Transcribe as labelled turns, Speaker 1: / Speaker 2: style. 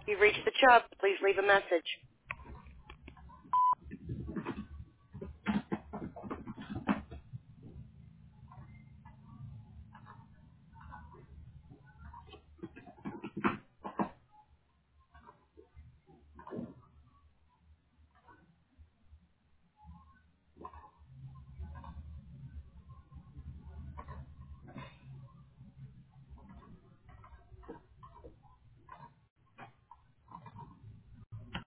Speaker 1: You've reached the Chubb. Please leave a message.